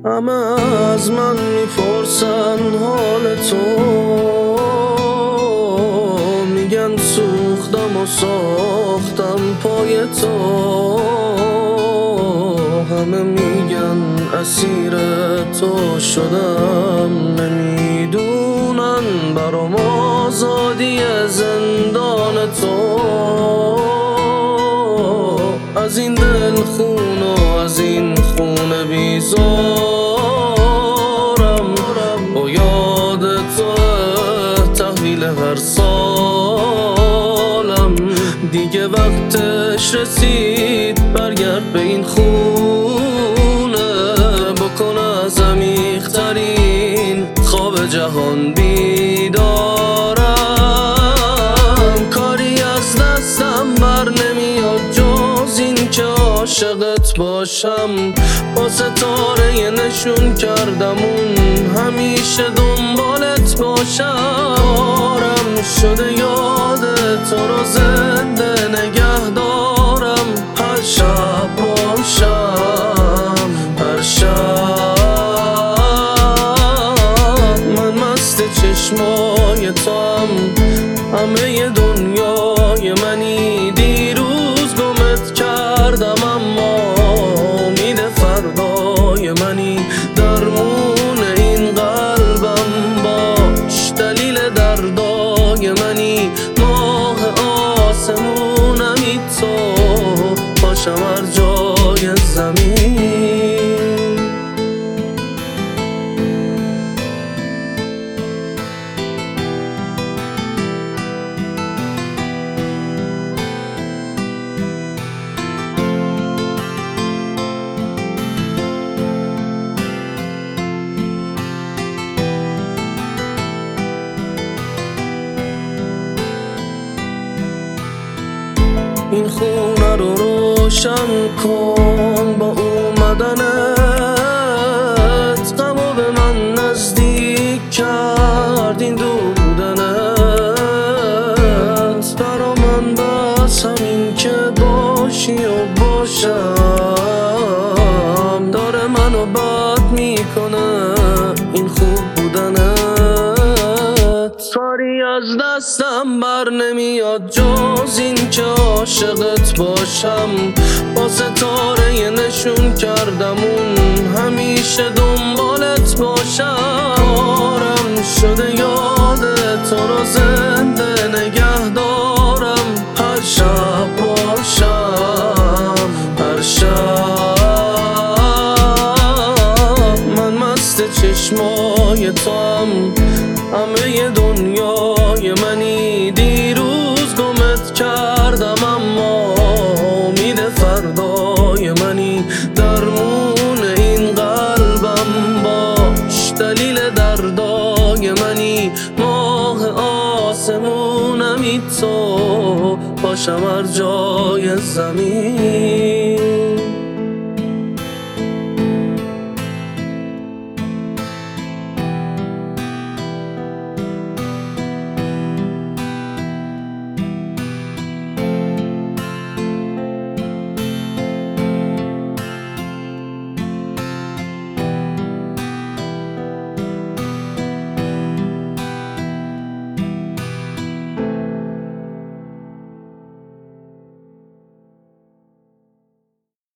همه از من میپرسن حال تو، میگن سوختم و ساختم پای تو، همه میگن اسیر تو شدم، نمیدونن برام آزادی زندان تو. از این دل خون و از این خونه بیزارم، با یاد تو تحویل هر سالم. دیگه وقتش رسید برگرد به این خونه، بکن از عمیق‌ترین خواب جهان بیدارم. کاری از دستم بر نمیاد جز این که عاشقت باشم، با ستاره نشون کردم اون همیشه دنبالت باشم. کارم شده یاد تو رو زنده نگه دارم، هر شب باشم، هر شب. من مست چشمای تو هم، همه دنیای منی. دیروز گمت کردم اما امید فردای منی. درمون این قلبم باش، دلیل دردای منی. ماه آسمونمی تو، باشم هر جای زمین. این خونه رو روشن کن با اومدنت، غمو به من نزدیک کرد این دور بودنت. برا من بس همین که باشی و باشم، داره منو بد میکنه این خوب بودنت. کاری از دستم بر نمیاد جز این که عاشقت باشم، با ستاره نشون کردم اون همیشه دنبالت باشم. کارم شده یاد تو رو زنده نگه دارم، هر شب باشم، هر شب. من مست چشمای تو هم، همه دنیای منی. دیروز گمت کردم اما امید فردای منی. درمون این قلبم باش، دلیل دردای منی. ماه آسمونمی تو، باشم هر جای زمین.